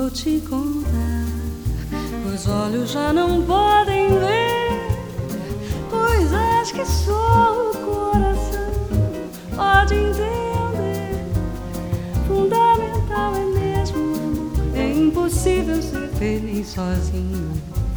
vou te contar. Os olhos já não podem ver coisas que só o coração pode entender. Fundamental é mesmo o amor, é impossível ser feliz sozinho.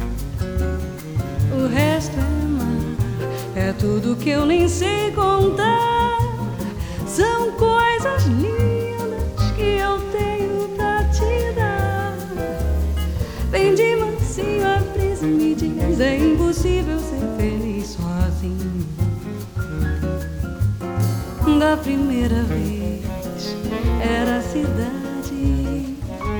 O resto é mar, é tudo que eu nem sei contar. São coisas lindas que eu tenho pra te dar. Vem de mansinho a brisa me diz, é impossível ser feliz sozinho. Da primeira vez era a cidade,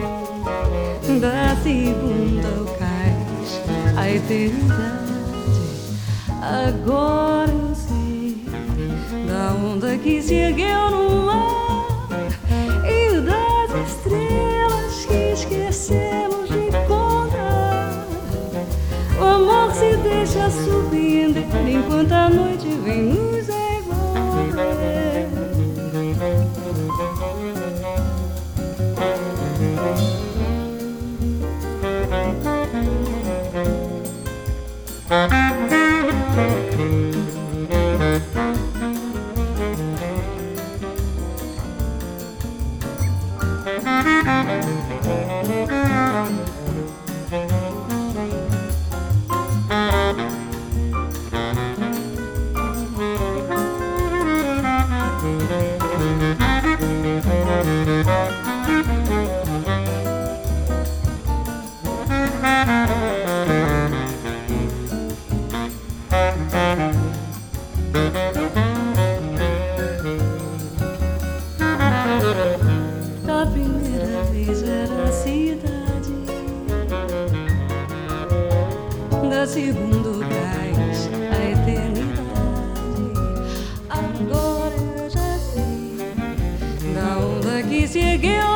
da segunda o cais, a eternidade. Agora eu sei da onda que se ergueu no mar e das estrelas que esquecemos de contar. O amor se deixa surpreender enquanto a noite vem nos envolver. Da primeira vez era a cidade, da segunda o gás, a eternidade. Agora eu já sei da onda que se ergueu